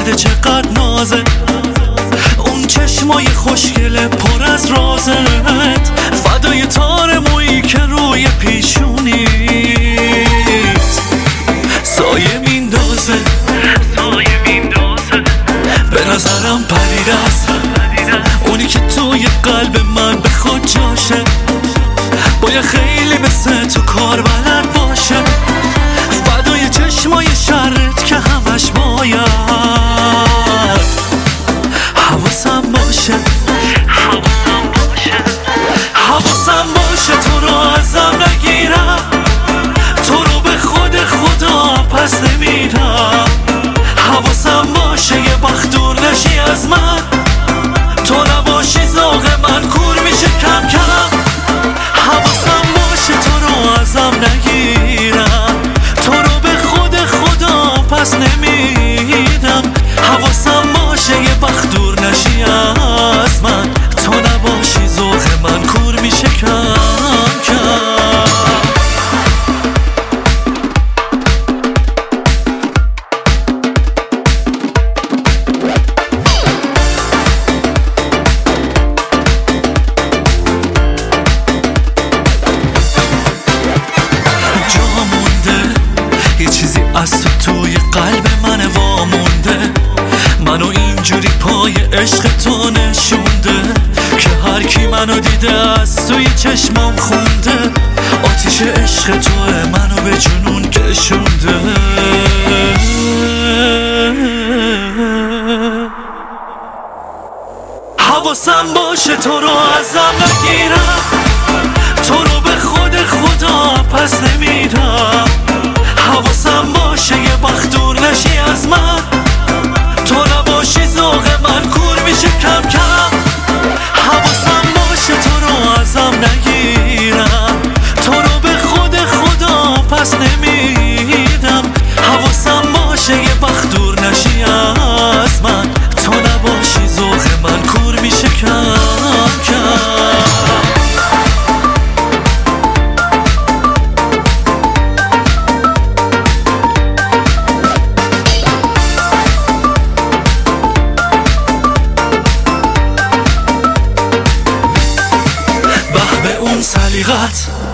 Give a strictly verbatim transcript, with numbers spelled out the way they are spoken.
کرده چقدر نازه، اون چشمای خوشگله پر از رازت، فدای تار مویی که روی پیشونیت سایه میندازه، به نظرم پرید است اونی که توی قلب من به خود جاشه، باید خیلی مثل تو کار بلد باشه، فدای چشمای شرت که همش باید حواسم باشه، حواسم باشه تو رو ازم نگیرم، تو رو به خود خدا پس نمیدم، حواسم باشه یه وقت دور نشی از من، تو نباشی ذوق من کور میشه کم کم، حواسم باشه تو رو ازم نگیرم، تو رو به خود خدا پس نمیدم، حواسم باشه یه وقت دور نشی از من، تو نباشی ذوق من کور میشه کم کم. یه چیزی از تو توی قلب من وامونده، منو اینجوری پای عشق تو نشونده، که هر کی منو دیده از توی چشمام خونده، آتیش عشق توه منو به جنون کشونده، حواسم باشه تو رو ازم نگیرم، تو رو به خود خدا پس نمیدم، حواسم باشه یه وقت دور نشی از من، تو نباشی ذوق من کور میشه کم کم، حواسم باشه تو رو ازم نگیرم، تو رو به خود خدا پس نمیدم، حواسم باشه یه وقت دور نشی از من، تو نباشی ذوق من کور میشه کم کم. سلیقت